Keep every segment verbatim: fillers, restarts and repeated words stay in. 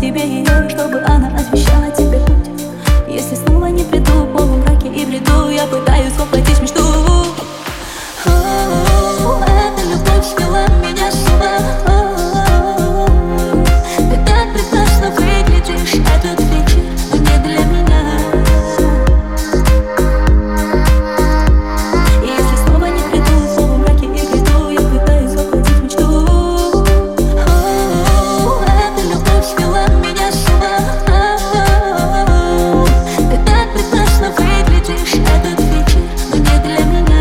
тебе ее, чтобы она освещала тебе путь. Если снова не приду в полумраке и бреду, я пытаюсь воплотить мечту. О, эта любовь свела меня с ума. Ты так прекрасно выглядишь, этот вечер, но не для меня. Если снова не приду в полумраке и бреду, я пытаюсь воплотить мечту. О, эта любовь свела меня с ума. Ты так прекрасно выглядишь, этот вечер, но не для меня.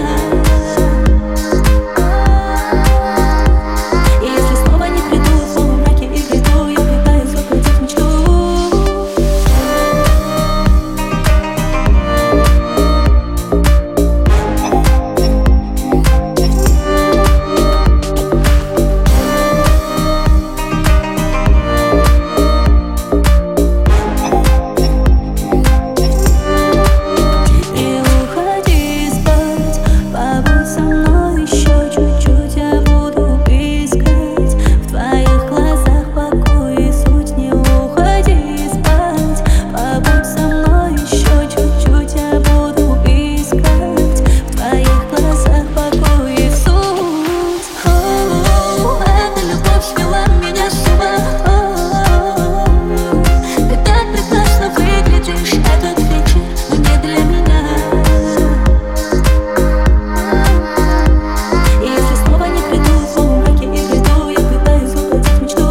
Если снова не приду в полумраке и бреду, я пытаюсь воплотить мечту. Не уходи спать, побудь со мной еще чуть-чуть, я буду искать в твоих глазах покой и суть. Не уходи спать, побудь со мной еще чуть-чуть, я буду искать в твоих глазах покой и суть. О, эта любовь свела меня с ума. Ты так прекрасно выглядишь, этот вечер, но не для меня. Если снова не приду в полумраке и бреду, я пытаюсь воплотить мечту.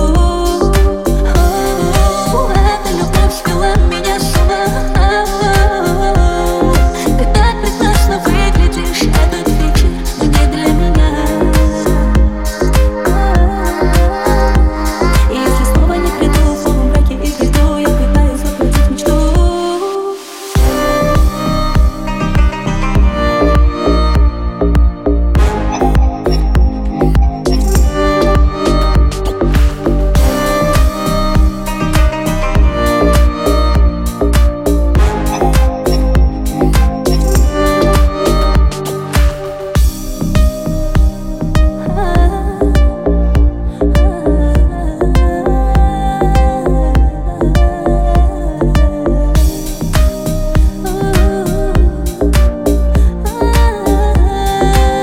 О, эта любовь свела меня с ума. Ты так прекрасно выглядишь, этот вечер, но не для меня. Если снова не приду в полумраке и бреду, я пытаюсь воплотить мечту.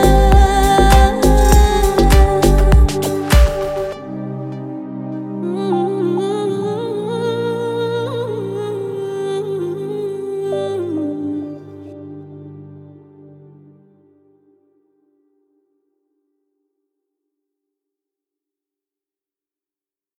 Mm.